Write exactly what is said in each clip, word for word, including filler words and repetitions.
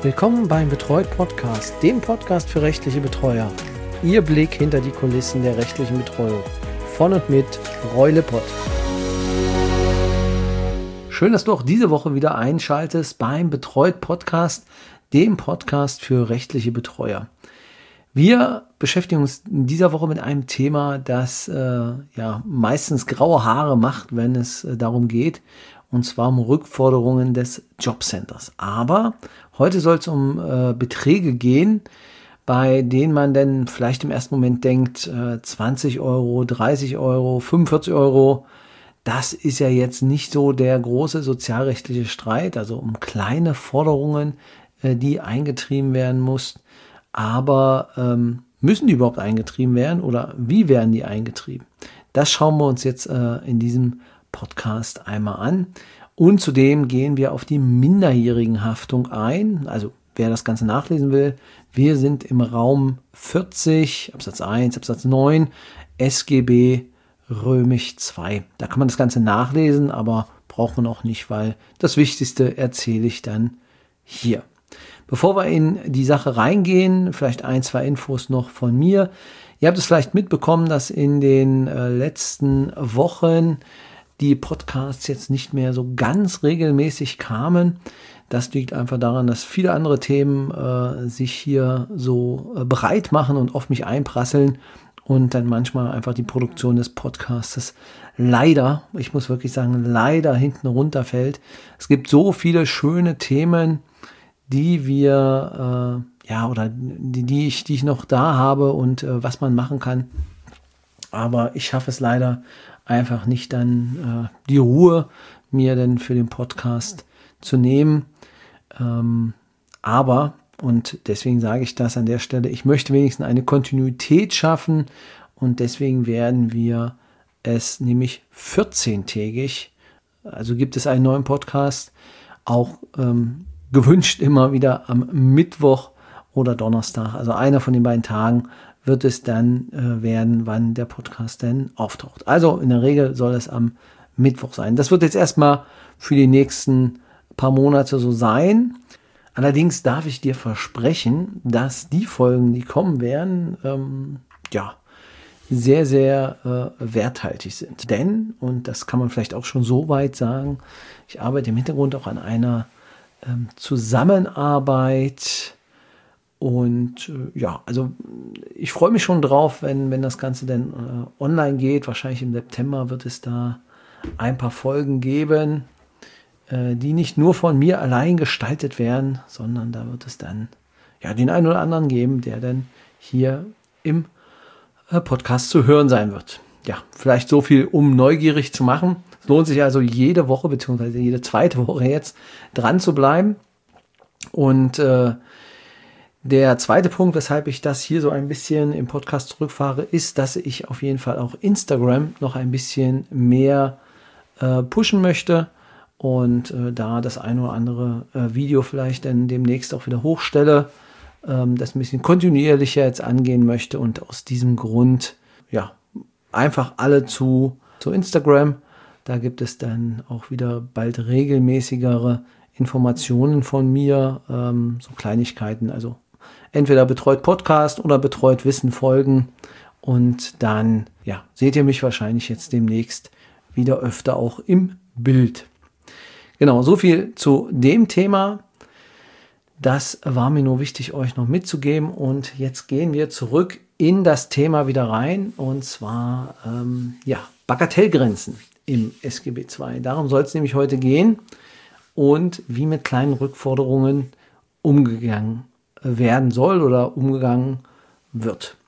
Willkommen beim Betreut Podcast, dem Podcast für rechtliche Betreuer. Ihr Blick hinter die Kulissen der rechtlichen Betreuung. Von und mit Roy Lippert. Schön, dass du auch diese Woche wieder einschaltest beim Betreut Podcast, dem Podcast für rechtliche Betreuer. Wir beschäftigen uns in dieser Woche mit einem Thema, das äh, ja meistens graue Haare macht, wenn es äh, darum geht, und zwar um Rückforderungen des Jobcenters. Aber heute soll es um äh, Beträge gehen, bei denen man dann vielleicht im ersten Moment denkt, äh, zwanzig Euro, dreißig Euro, fünfundvierzig Euro, das ist ja jetzt nicht so der große sozialrechtliche Streit, also um kleine Forderungen, äh, die eingetrieben werden mussten. Aber ähm, müssen die überhaupt eingetrieben werden oder wie werden die eingetrieben? Das schauen wir uns jetzt äh, in diesem Podcast einmal an. Und zudem gehen wir auf die Minderjährigenhaftung ein. Also wer das Ganze nachlesen will, wir sind im Raum vierzig, Absatz eins, Absatz neun, S G B Römisch zwei. Da kann man das Ganze nachlesen, aber braucht man auch nicht, weil das Wichtigste erzähle ich dann hier. Bevor wir in die Sache reingehen, vielleicht ein, zwei Infos noch von mir. Ihr habt es vielleicht mitbekommen, dass in den äh, letzten Wochen die Podcasts jetzt nicht mehr so ganz regelmäßig kamen. Das liegt einfach daran, dass viele andere Themen äh, sich hier so äh, breit machen und auf mich einprasseln und dann manchmal einfach die Produktion des Podcasts leider, ich muss wirklich sagen, leider hinten runterfällt. Es gibt so viele schöne Themen, die wir, äh, ja, oder die, die ich, die ich noch da habe und äh, was man machen kann. Aber ich schaffe es leider einfach nicht dann äh, die Ruhe mir denn für den Podcast zu nehmen. Ähm, aber, und deswegen sage ich das an der Stelle, ich möchte wenigstens eine Kontinuität schaffen und deswegen werden wir es nämlich vierzehntägig, also gibt es einen neuen Podcast, auch ähm, gewünscht immer wieder am Mittwoch oder Donnerstag. Also einer von den beiden Tagen wird es dann äh, werden, wann der Podcast denn auftaucht. Also in der Regel soll es am Mittwoch sein. Das wird jetzt erstmal für die nächsten paar Monate so sein. Allerdings darf ich dir versprechen, dass die Folgen, die kommen werden, ähm, ja, sehr, sehr äh, werthaltig sind. Denn, und das kann man vielleicht auch schon so weit sagen, ich arbeite im Hintergrund auch an einer ähm, Zusammenarbeit. Und äh, ja, also ich freue mich schon drauf, wenn, wenn das Ganze dann äh, online geht. Wahrscheinlich im September wird es da ein paar Folgen geben, äh, die nicht nur von mir allein gestaltet werden, sondern da wird es dann ja den einen oder anderen geben, der dann hier im äh, Podcast zu hören sein wird. Ja, vielleicht so viel, um neugierig zu machen. Es lohnt sich also jede Woche, beziehungsweise jede zweite Woche jetzt dran zu bleiben. Und äh, der zweite Punkt, weshalb ich das hier so ein bisschen im Podcast zurückfahre, ist, dass ich auf jeden Fall auch Instagram noch ein bisschen mehr äh, pushen möchte und äh, da das ein oder andere äh, Video vielleicht dann demnächst auch wieder hochstelle, ähm, das ein bisschen kontinuierlicher jetzt angehen möchte und aus diesem Grund, ja, einfach alle zu, zu Instagram. Da gibt es dann auch wieder bald regelmäßigere Informationen von mir, ähm, so Kleinigkeiten, also entweder Betreut Podcast oder Betreut Wissen folgen und dann ja, seht ihr mich wahrscheinlich jetzt demnächst wieder öfter auch im Bild. Genau, so viel zu dem Thema. Das war mir nur wichtig, euch noch mitzugeben und jetzt gehen wir zurück in das Thema wieder rein und zwar ähm, ja, Bagatellgrenzen im S G B zwei. Darum soll es nämlich heute gehen und wie mit kleinen Rückforderungen umgegangen werden soll oder umgegangen wird.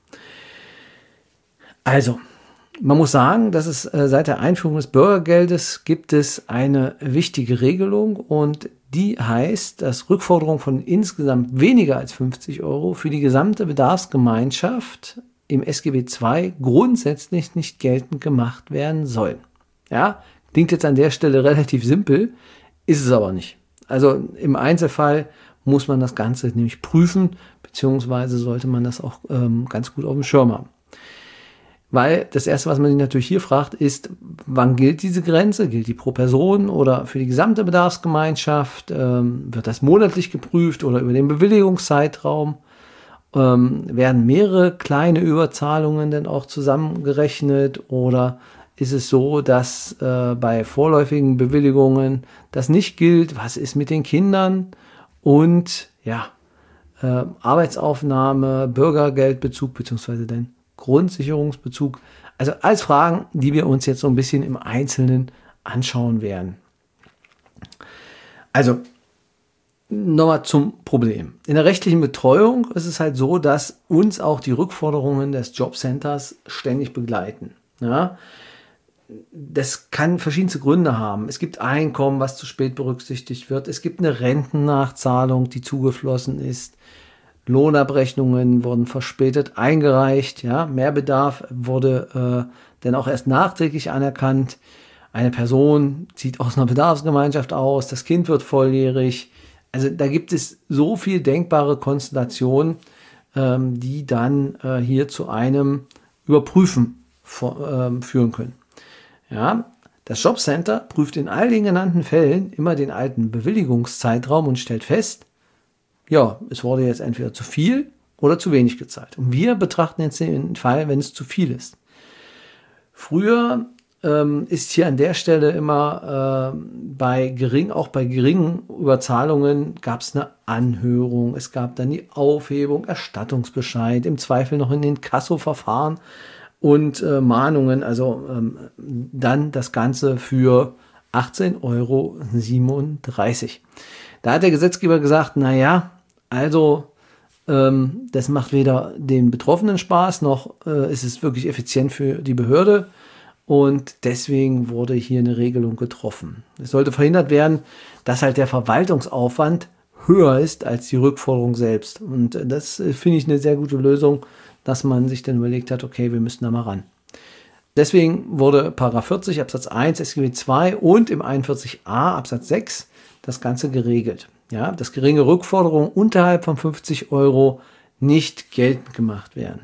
Also, man muss sagen, dass es äh, seit der Einführung des Bürgergeldes gibt es eine wichtige Regelung und die heißt, dass Rückforderungen von insgesamt weniger als fünfzig Euro für die gesamte Bedarfsgemeinschaft im S G B zwei grundsätzlich nicht geltend gemacht werden sollen. Ja, klingt jetzt an der Stelle relativ simpel, ist es aber nicht. Also im Einzelfall muss man das Ganze nämlich prüfen, beziehungsweise sollte man das auch ähm, ganz gut auf dem Schirm haben. Weil das Erste, was man sich natürlich hier fragt, ist, wann gilt diese Grenze? Gilt die pro Person oder für die gesamte Bedarfsgemeinschaft? Ähm, wird das monatlich geprüft oder über den Bewilligungszeitraum? Ähm, werden mehrere kleine Überzahlungen denn auch zusammengerechnet? Oder ist es so, dass äh, bei vorläufigen Bewilligungen das nicht gilt? Was ist mit den Kindern? Und ja, äh, Arbeitsaufnahme, Bürgergeldbezug beziehungsweise den Grundsicherungsbezug. Also alles Fragen, die wir uns jetzt so ein bisschen im Einzelnen anschauen werden. Also nochmal zum Problem. In der rechtlichen Betreuung ist es halt so, dass uns auch die Rückforderungen des Jobcenters ständig begleiten. Ja? Das kann verschiedenste Gründe haben. Es gibt Einkommen, was zu spät berücksichtigt wird. Es gibt eine Rentennachzahlung, die zugeflossen ist. Lohnabrechnungen wurden verspätet eingereicht, ja, Mehrbedarf wurde äh, dann auch erst nachträglich anerkannt. Eine Person zieht aus einer Bedarfsgemeinschaft aus, das Kind wird volljährig. Also da gibt es so viel denkbare Konstellationen, ähm, die dann äh, hier zu einem Überprüfen vor, ähm, führen können. Ja, das Jobcenter prüft in all den genannten Fällen immer den alten Bewilligungszeitraum und stellt fest, ja, es wurde jetzt entweder zu viel oder zu wenig gezahlt. Und wir betrachten jetzt den Fall, wenn es zu viel ist. Früher ähm, ist hier an der Stelle immer äh, bei gering, auch bei geringen Überzahlungen gab es eine Anhörung, es gab dann die Aufhebung, Erstattungsbescheid, im Zweifel noch in den Kassoverfahren und äh, Mahnungen, also ähm, dann das Ganze für achtzehn Euro siebenunddreißig. Da hat der Gesetzgeber gesagt, naja, also ähm, das macht weder den Betroffenen Spaß, noch äh, ist es wirklich effizient für die Behörde. Und deswegen wurde hier eine Regelung getroffen. Es sollte verhindert werden, dass halt der Verwaltungsaufwand höher ist als die Rückforderung selbst. Und das äh, finde ich eine sehr gute Lösung, dass man sich dann überlegt hat, okay, wir müssen da mal ran. Deswegen wurde Paragraph vierzig Absatz eins S G B zwei und im einundvierzig a Absatz sechs das Ganze geregelt. Ja, dass geringe Rückforderungen unterhalb von fünfzig Euro nicht geltend gemacht werden.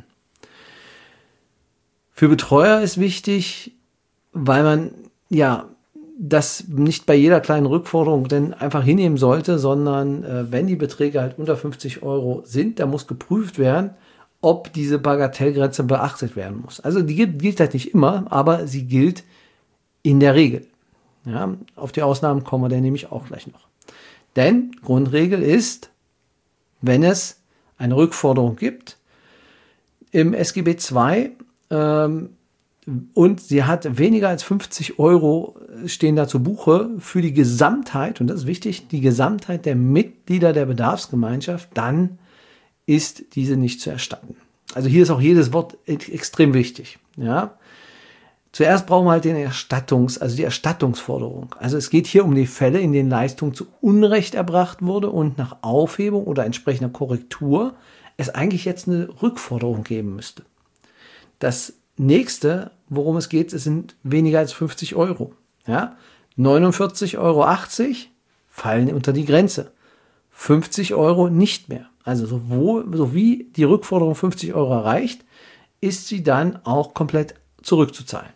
Für Betreuer ist wichtig, weil man ja das nicht bei jeder kleinen Rückforderung denn einfach hinnehmen sollte, sondern äh, wenn die Beträge halt unter fünfzig Euro sind, da muss geprüft werden, ob diese Bagatellgrenze beachtet werden muss. Also die gilt, gilt halt nicht immer, aber sie gilt in der Regel. Ja, auf die Ausnahmen kommen wir dann nämlich auch gleich noch. Denn Grundregel ist, wenn es eine Rückforderung gibt im S G B zwei ähm, und sie hat weniger als fünfzig Euro stehen da zu Buche für die Gesamtheit, und das ist wichtig, die Gesamtheit der Mitglieder der Bedarfsgemeinschaft, dann ist diese nicht zu erstatten. Also hier ist auch jedes Wort extrem wichtig. Ja. Zuerst brauchen wir halt den Erstattungs, also die Erstattungsforderung. Also es geht hier um die Fälle, in denen Leistung zu Unrecht erbracht wurde und nach Aufhebung oder entsprechender Korrektur es eigentlich jetzt eine Rückforderung geben müsste. Das nächste, worum es geht, sind weniger als fünfzig Euro. Ja? neunundvierzig Euro achtzig fallen unter die Grenze. fünfzig Euro nicht mehr. Also sowohl, so wie die Rückforderung fünfzig Euro erreicht, ist sie dann auch komplett zurückzuzahlen.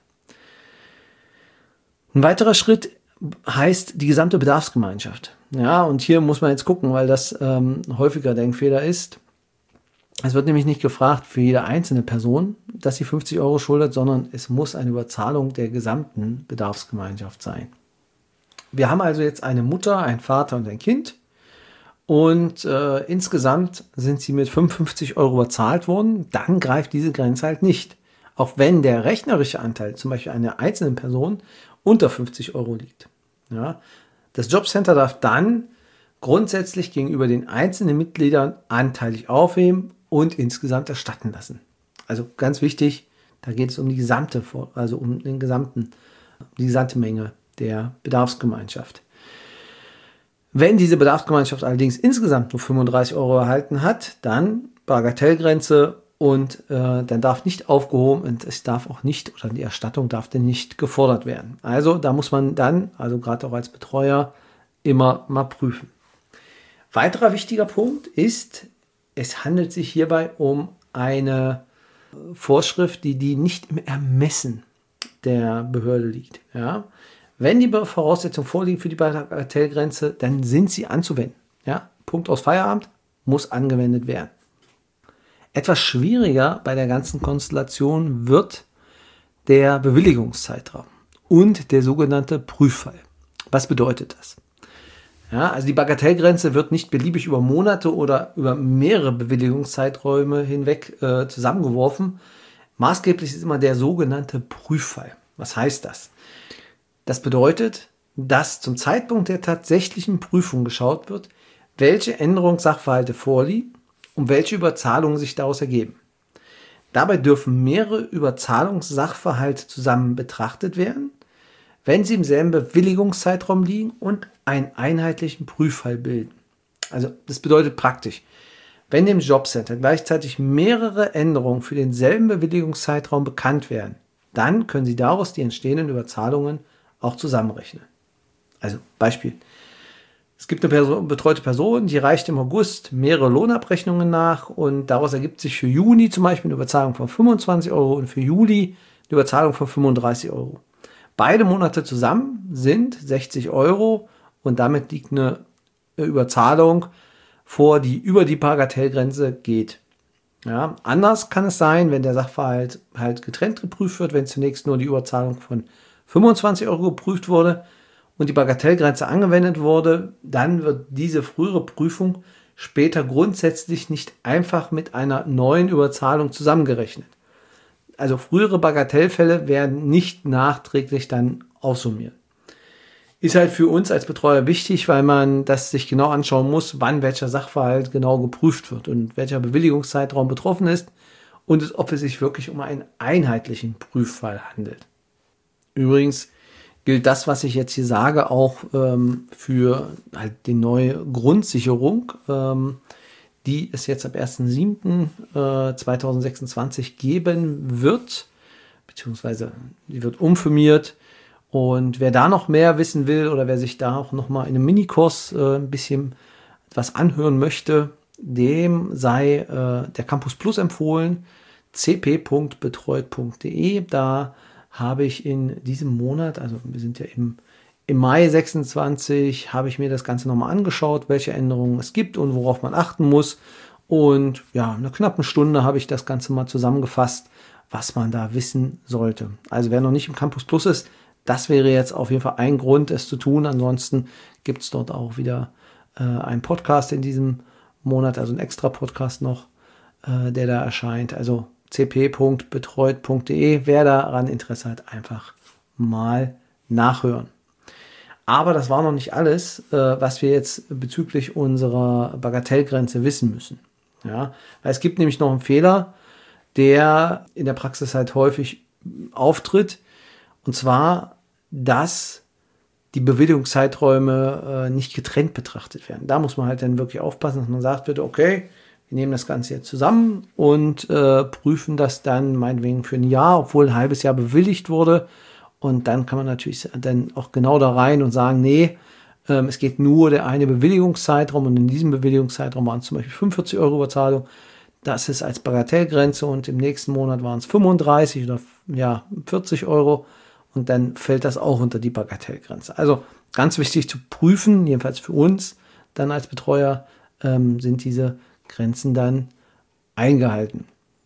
Ein weiterer Schritt heißt die gesamte Bedarfsgemeinschaft. Ja, und hier muss man jetzt gucken, weil das ähm, häufiger Denkfehler ist. Es wird nämlich nicht gefragt für jede einzelne Person, dass sie fünfzig Euro schuldet, sondern es muss eine Überzahlung der gesamten Bedarfsgemeinschaft sein. Wir haben also jetzt eine Mutter, einen Vater und ein Kind. Und äh, insgesamt sind sie mit fünfundfünfzig Euro überzahlt worden. Dann greift diese Grenze halt nicht. Auch wenn der rechnerische Anteil, zum Beispiel einer einzelnen Person, unter fünfzig Euro liegt. Ja, das Jobcenter darf dann grundsätzlich gegenüber den einzelnen Mitgliedern anteilig aufheben und insgesamt erstatten lassen. Also ganz wichtig, da geht es um die gesamte, also um den gesamten, die gesamte Menge der Bedarfsgemeinschaft. Wenn diese Bedarfsgemeinschaft allerdings insgesamt nur fünfunddreißig Euro erhalten hat, dann Bagatellgrenze und äh, dann darf nicht aufgehoben und es darf auch nicht, oder die Erstattung darf dann nicht gefordert werden. Also da muss man dann, also gerade auch als Betreuer, immer mal prüfen. Weiterer wichtiger Punkt ist, es handelt sich hierbei um eine Vorschrift, die, die nicht im Ermessen der Behörde liegt. Ja? Wenn die Voraussetzungen vorliegen für die Bagatellgrenze, dann sind sie anzuwenden. Ja? Punkt aus Feierabend, muss angewendet werden. Etwas schwieriger bei der ganzen Konstellation wird der Bewilligungszeitraum und der sogenannte Prüffall. Was bedeutet das? Ja, also die Bagatellgrenze wird nicht beliebig über Monate oder über mehrere Bewilligungszeiträume hinweg äh, zusammengeworfen. Maßgeblich ist immer der sogenannte Prüffall. Was heißt das? Das bedeutet, dass zum Zeitpunkt der tatsächlichen Prüfung geschaut wird, welche Änderungssachverhalte vorliegen und welche Überzahlungen sich daraus ergeben. Dabei dürfen mehrere Überzahlungssachverhalte zusammen betrachtet werden, wenn sie im selben Bewilligungszeitraum liegen und einen einheitlichen Prüffall bilden. Also das bedeutet praktisch, wenn dem Jobcenter gleichzeitig mehrere Änderungen für denselben Bewilligungszeitraum bekannt werden, dann können Sie daraus die entstehenden Überzahlungen auch zusammenrechnen. Also Beispiel. Es gibt eine Person, betreute Person, die reicht im August mehrere Lohnabrechnungen nach und daraus ergibt sich für Juni zum Beispiel eine Überzahlung von fünfundzwanzig Euro und für Juli eine Überzahlung von fünfunddreißig Euro. Beide Monate zusammen sind sechzig Euro und damit liegt eine Überzahlung vor, die über die Bagatellgrenze geht. Ja, anders kann es sein, wenn der Sachverhalt halt getrennt geprüft wird, wenn zunächst nur die Überzahlung von fünfundzwanzig Euro geprüft wurde und die Bagatellgrenze angewendet wurde, dann wird diese frühere Prüfung später grundsätzlich nicht einfach mit einer neuen Überzahlung zusammengerechnet. Also frühere Bagatellfälle werden nicht nachträglich dann aufsummiert. Ist halt für uns als Betreuer wichtig, weil man das sich genau anschauen muss, wann welcher Sachverhalt genau geprüft wird und welcher Bewilligungszeitraum betroffen ist und ob es sich wirklich um einen einheitlichen Prüffall handelt. Übrigens gilt das, was ich jetzt hier sage, auch ähm, für halt die neue Grundsicherung, ähm, die es jetzt ab erster siebter zweitausendsechsundzwanzig geben wird, beziehungsweise die wird umfirmiert. Und wer da noch mehr wissen will oder wer sich da auch noch mal in einem Minikurs äh, ein bisschen was anhören möchte, dem sei äh, der Campus Plus empfohlen, c p punkt betreut punkt d e. Da habe ich in diesem Monat, also wir sind ja im, im Mai sechsundzwanzig, habe ich mir das Ganze nochmal angeschaut, welche Änderungen es gibt und worauf man achten muss. Und ja, in einer knappen Stunde habe ich das Ganze mal zusammengefasst, was man da wissen sollte. Also wer noch nicht im Campus Plus ist, das wäre jetzt auf jeden Fall ein Grund, es zu tun. Ansonsten gibt es dort auch wieder äh, einen Podcast in diesem Monat, also einen extra Podcast noch, äh, der da erscheint. Also c p punkt betreut punkt d e. Wer daran Interesse hat, einfach mal nachhören. Aber das war noch nicht alles, äh, was wir jetzt bezüglich unserer Bagatellgrenze wissen müssen. Ja, weil es gibt nämlich noch einen Fehler, der in der Praxis halt häufig auftritt. Und zwar, dass die Bewilligungszeiträume äh, nicht getrennt betrachtet werden. Da muss man halt dann wirklich aufpassen, dass man sagt wird, okay, wir nehmen das Ganze jetzt zusammen und äh, prüfen das dann meinetwegen für ein Jahr, obwohl ein halbes Jahr bewilligt wurde. Und dann kann man natürlich dann auch genau da rein und sagen, nee, ähm, es geht nur der eine Bewilligungszeitraum und in diesem Bewilligungszeitraum waren es zum Beispiel fünfundvierzig Euro Überzahlung. Das ist als Bagatellgrenze und im nächsten Monat waren es fünfunddreißig oder ja, vierzig Euro und dann fällt das auch unter die Bagatellgrenze. Also ganz wichtig zu prüfen, jedenfalls für uns dann als Betreuer, ähm, sind diese Grenzen dann eingehalten.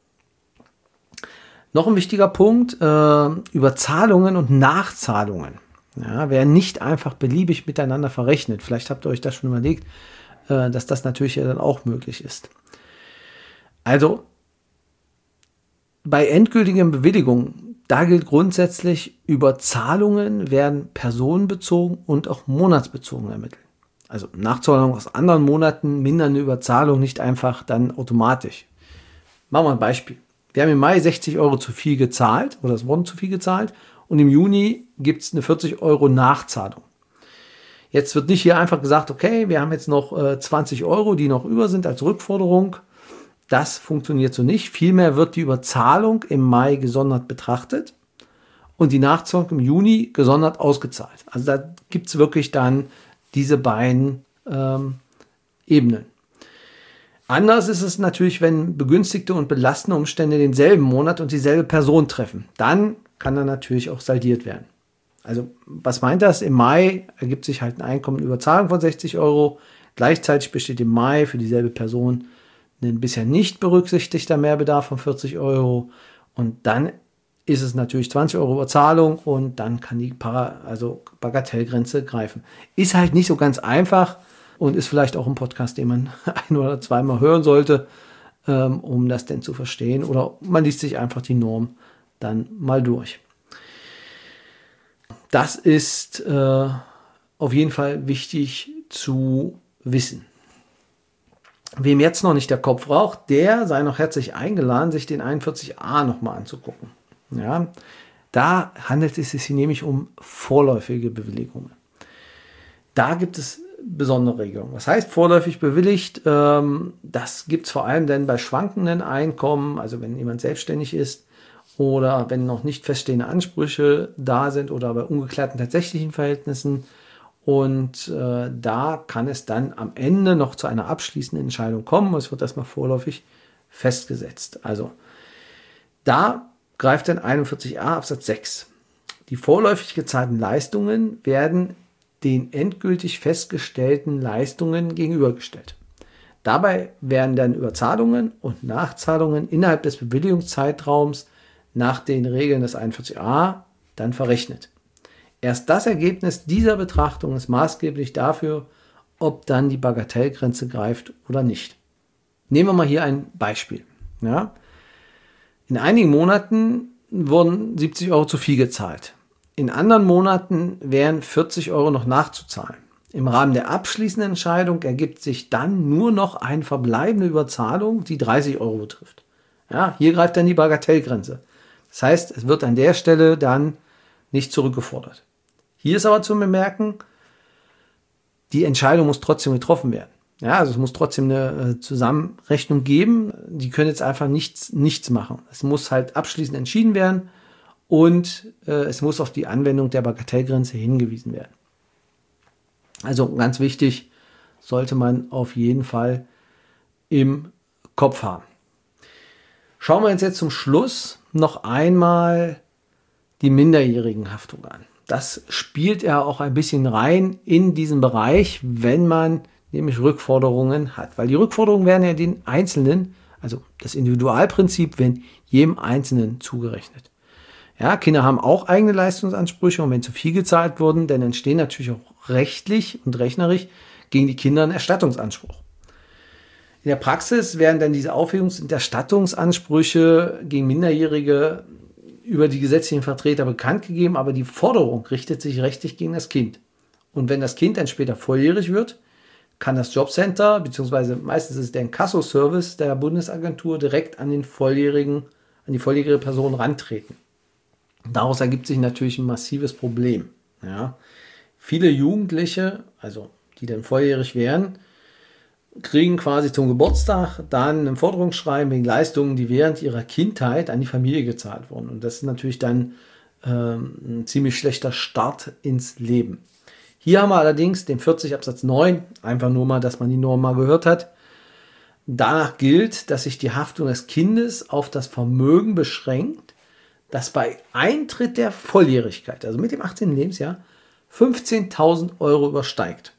Noch ein wichtiger Punkt, äh, Überzahlungen und Nachzahlungen. Ja, werden nicht einfach beliebig miteinander verrechnet. Vielleicht habt ihr euch das schon überlegt, äh, dass das natürlich ja dann auch möglich ist. Also bei endgültigen Bewilligungen, da gilt grundsätzlich, Überzahlungen werden personenbezogen und auch monatsbezogen ermittelt. Also Nachzahlungen aus anderen Monaten mindern eine Überzahlung nicht einfach dann automatisch. Machen wir ein Beispiel. Wir haben im Mai sechzig Euro zu viel gezahlt oder es wurden zu viel gezahlt und im Juni gibt es eine vierzig Euro Nachzahlung. Jetzt wird nicht hier einfach gesagt, okay, wir haben jetzt noch äh, zwanzig Euro, die noch über sind als Rückforderung. Das funktioniert so nicht. Vielmehr wird die Überzahlung im Mai gesondert betrachtet und die Nachzahlung im Juni gesondert ausgezahlt. Also da gibt es wirklich dann diese beiden ähm, Ebenen. Anders ist es natürlich, wenn begünstigte und belastende Umstände denselben Monat und dieselbe Person treffen. Dann kann er natürlich auch saldiert werden. Also was meint das? Im Mai ergibt sich halt ein Einkommen über Zahlung von sechzig Euro. Gleichzeitig besteht im Mai für dieselbe Person ein bisher nicht berücksichtigter Mehrbedarf von vierzig Euro. Und dann ist es natürlich zwanzig Euro Überzahlung und dann kann die Para, also Bagatellgrenze greifen. Ist halt nicht so ganz einfach und ist vielleicht auch ein Podcast, den man ein- oder zweimal hören sollte, ähm, um das denn zu verstehen. Oder man liest sich einfach die Norm dann mal durch. Das ist äh, auf jeden Fall wichtig zu wissen. Wem jetzt noch nicht der Kopf raucht, der sei noch herzlich eingeladen, sich den einundvierzig a nochmal anzugucken. Ja, da handelt es sich nämlich um vorläufige Bewilligungen. Da gibt es besondere Regelungen. Was heißt vorläufig bewilligt? Ähm, das gibt es vor allem dann bei schwankenden Einkommen, also wenn jemand selbstständig ist oder wenn noch nicht feststehende Ansprüche da sind oder bei ungeklärten tatsächlichen Verhältnissen. Und äh, da kann es dann am Ende noch zu einer abschließenden Entscheidung kommen. Es wird erstmal vorläufig festgesetzt. Also da greift dann einundvierzig a Absatz sechs. Die vorläufig gezahlten Leistungen werden den endgültig festgestellten Leistungen gegenübergestellt. Dabei werden dann Überzahlungen und Nachzahlungen innerhalb des Bewilligungszeitraums nach den Regeln des einundvierzig a dann verrechnet. Erst das Ergebnis dieser Betrachtung ist maßgeblich dafür, ob dann die Bagatellgrenze greift oder nicht. Nehmen wir mal hier ein Beispiel. Ja? In einigen Monaten wurden siebzig Euro zu viel gezahlt. In anderen Monaten wären vierzig Euro noch nachzuzahlen. Im Rahmen der abschließenden Entscheidung ergibt sich dann nur noch eine verbleibende Überzahlung, die dreißig Euro betrifft. Ja, hier greift dann die Bagatellgrenze. Das heißt, es wird an der Stelle dann nicht zurückgefordert. Hier ist aber zu bemerken, die Entscheidung muss trotzdem getroffen werden. Ja, also es muss trotzdem eine Zusammenrechnung geben. Die können jetzt einfach nichts, nichts machen. Es muss halt abschließend entschieden werden und äh, es muss auf die Anwendung der Bagatellgrenze hingewiesen werden. Also ganz wichtig, sollte man auf jeden Fall im Kopf haben. Schauen wir uns jetzt zum Schluss noch einmal die Minderjährigenhaftung an. Das spielt ja auch ein bisschen rein in diesen Bereich, wenn man nämlich Rückforderungen hat. Weil die Rückforderungen werden ja den Einzelnen, also das Individualprinzip, werden jedem Einzelnen zugerechnet. Ja, Kinder haben auch eigene Leistungsansprüche und wenn zu viel gezahlt wurden, dann entstehen natürlich auch rechtlich und rechnerisch gegen die Kinder ein Erstattungsanspruch. In der Praxis werden dann diese Aufhebungs- und Erstattungsansprüche gegen Minderjährige über die gesetzlichen Vertreter bekannt gegeben, aber die Forderung richtet sich rechtlich gegen das Kind. Und wenn das Kind dann später volljährig wird, kann das Jobcenter, beziehungsweise meistens ist es der Inkasso-Service der Bundesagentur, direkt an den volljährigen, an die volljährige Person rantreten. Daraus ergibt sich natürlich ein massives Problem. Ja. Viele Jugendliche, also die dann volljährig wären, kriegen quasi zum Geburtstag dann ein Forderungsschreiben wegen Leistungen, die während ihrer Kindheit an die Familie gezahlt wurden. Und das ist natürlich dann ähm, ein ziemlich schlechter Start ins Leben. Hier haben wir allerdings den vierzig Absatz neun, einfach nur mal, dass man die Norm mal gehört hat. Danach gilt, dass sich die Haftung des Kindes auf das Vermögen beschränkt, das bei Eintritt der Volljährigkeit, also mit dem achtzehnten Lebensjahr, fünfzehntausend Euro übersteigt.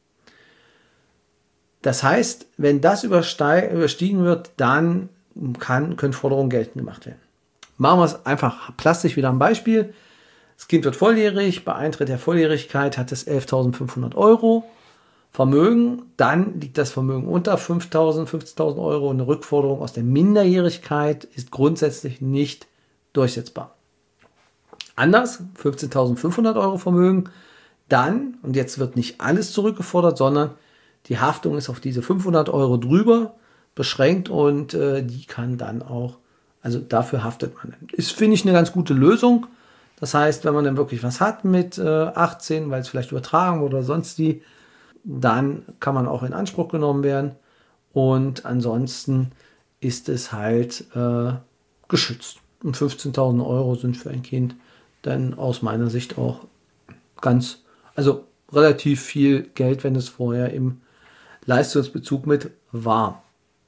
Das heißt, wenn das überstiegen wird, dann kann, können Forderungen geltend gemacht werden. Machen wir es einfach plastisch wieder am Beispiel. Das Kind wird volljährig, bei Eintritt der Volljährigkeit hat es elftausendfünfhundert Euro Vermögen, dann liegt das Vermögen unter fünftausend, fünfzehntausend Euro und eine Rückforderung aus der Minderjährigkeit ist grundsätzlich nicht durchsetzbar. Anders, fünfzehntausendfünfhundert Euro Vermögen, dann, und jetzt wird nicht alles zurückgefordert, sondern die Haftung ist auf diese fünfhundert Euro drüber beschränkt und äh, die kann dann auch, also dafür haftet man. Ist, finde ich, eine ganz gute Lösung. Das heißt, wenn man dann wirklich was hat mit äh, achtzehn, weil es vielleicht übertragen wurde oder sonst die, dann kann man auch in Anspruch genommen werden. Und ansonsten ist es halt äh, geschützt. Und fünfzehntausend Euro sind für ein Kind dann aus meiner Sicht auch ganz, also relativ viel Geld, wenn es vorher im Leistungsbezug mit war.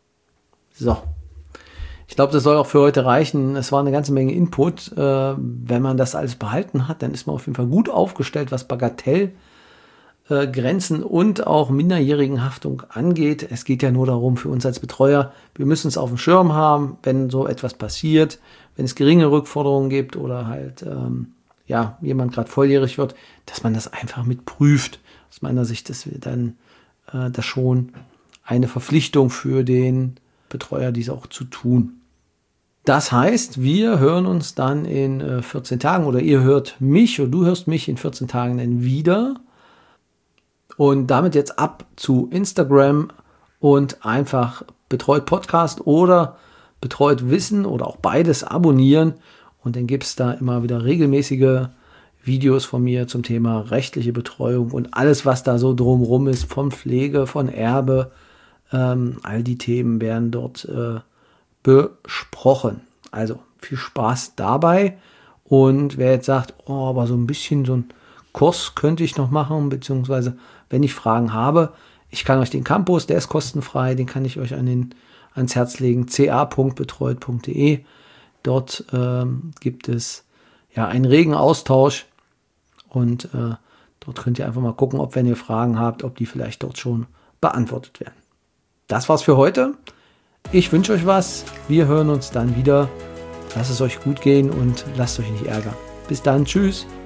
So. Ich glaube, das soll auch für heute reichen. Es war eine ganze Menge Input. Äh, wenn man das alles behalten hat, dann ist man auf jeden Fall gut aufgestellt, was Bagatellgrenzen äh, und auch Minderjährigenhaftung angeht. Es geht ja nur darum, für uns als Betreuer, wir müssen es auf dem Schirm haben, wenn so etwas passiert, wenn es geringe Rückforderungen gibt oder halt ähm, ja jemand gerade volljährig wird, dass man das einfach mit prüft. Aus meiner Sicht ist dann äh, das schon eine Verpflichtung für den Betreuer, dies auch zu tun. Das heißt, wir hören uns dann in äh, vierzehn Tagen oder ihr hört mich oder du hörst mich in vierzehn Tagen dann wieder. Und damit jetzt ab zu Instagram und einfach Betreut Podcast oder Betreut Wissen oder auch beides abonnieren. Und dann gibt es da immer wieder regelmäßige Videos von mir zum Thema rechtliche Betreuung und alles, was da so drumherum ist, von Pflege, von Erbe. Ähm, all die Themen werden dort äh, besprochen. Also viel Spaß dabei. Und wer jetzt sagt, oh, aber so ein bisschen so ein Kurs könnte ich noch machen, beziehungsweise wenn ich Fragen habe, ich kann euch den Campus, der ist kostenfrei, den kann ich euch an den, ans Herz legen, c a punkt betreut punkt d e. Dort ähm, gibt es ja einen regen Austausch und äh, dort könnt ihr einfach mal gucken, ob, wenn ihr Fragen habt, ob die vielleicht dort schon beantwortet werden. Das war's für heute. Ich wünsche euch was. Wir hören uns dann wieder. Lasst es euch gut gehen und lasst euch nicht ärgern. Bis dann. Tschüss.